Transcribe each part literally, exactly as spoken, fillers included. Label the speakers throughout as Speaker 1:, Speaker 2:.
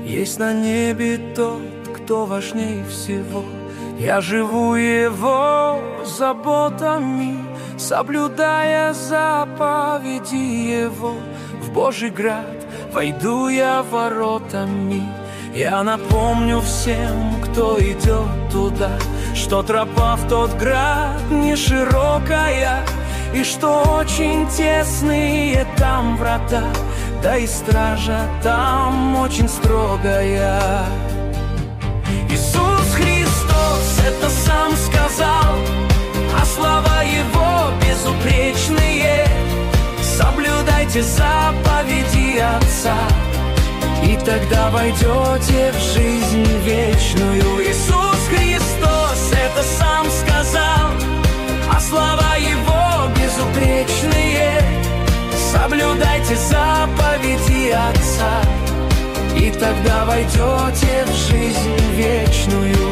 Speaker 1: Есть на небе тот, кто важнее всего. Я живу Его заботами, соблюдая заповеди Его. В Божий град войду я воротами. Я напомню всем, кто идет туда, что тропа в тот град не широкая, и что очень тесные там врата, да и стража там очень строгая. Иисус Христос это сам сказал, а слова Его безупречные. Соблюдайте заповеди Отца, и тогда войдете в жизнь вечную. Иисус Христос это сам сказал, а слова Его безупречные. Соблюдайте заповеди Отца, и тогда войдете в жизнь вечную.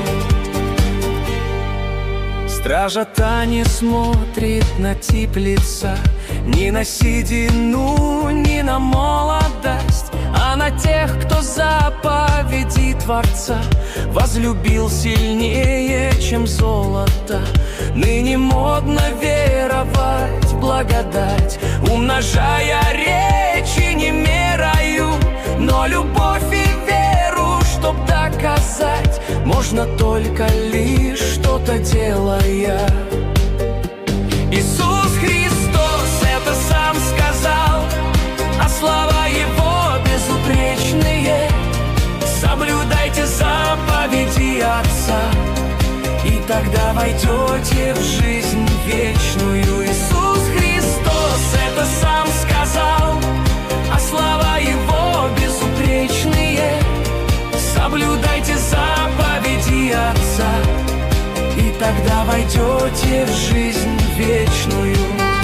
Speaker 1: Стража та не смотрит на тип лица, ни на седину, ни на молодость, а на тех, кто заповеди Творца возлюбил сильнее, чем золото. Ныне модно веровать в благодать, умножая речи не мерою, но любовь и веру, чтоб доказать, можно только лишь что-то делая. Иисус Христос это сам сказал, а слова Его безупречные. Соблюдайте заповеди Отца, и тогда войдете в жизнь вечную. Иисус Христос это сам сказал, а слова Его безупречные. Соблюдайте заповеди Отца, и тогда войдете в жизнь вечную.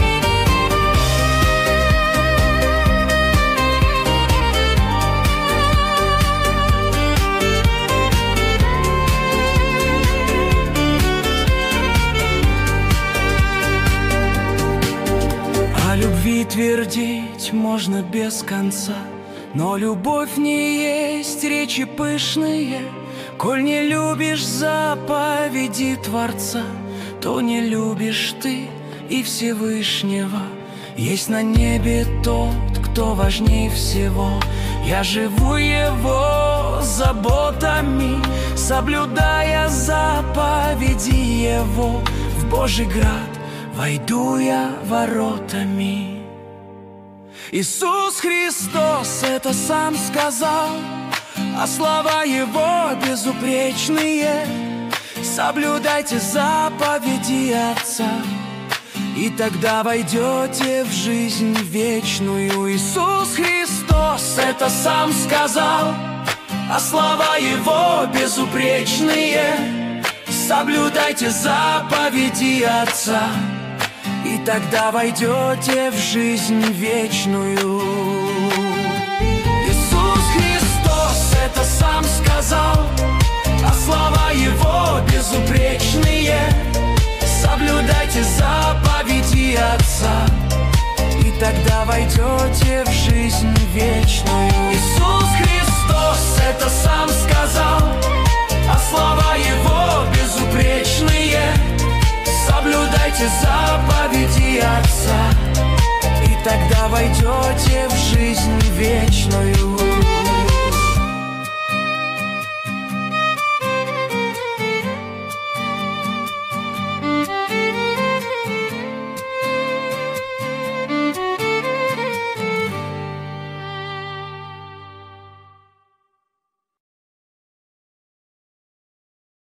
Speaker 1: О любви твердить можно без конца, но любовь не есть речи пышные. Коль не любишь заповеди Творца, то не любишь ты и Всевышнего. Есть на небе тот, кто важнее всего. Я живу Его заботами, соблюдая заповеди Его. В Божий град войду я воротами. Иисус Христос это сам сказал, а слова Его безупречные. Соблюдайте заповеди Отца, и тогда войдете в жизнь вечную. Иисус Христос это сам сказал, а слова Его безупречные. Соблюдайте заповеди Отца, и тогда войдете в жизнь вечную. Иисус Христос это сам сказал, а слова Его безупречные. Соблюдайте заповеди Отца, и тогда войдете в жизнь вечную. Иисус Христос это сам сказал, а слова Его безупречные. Соблюдайте заповеди Отца, и тогда войдете в жизнь вечную.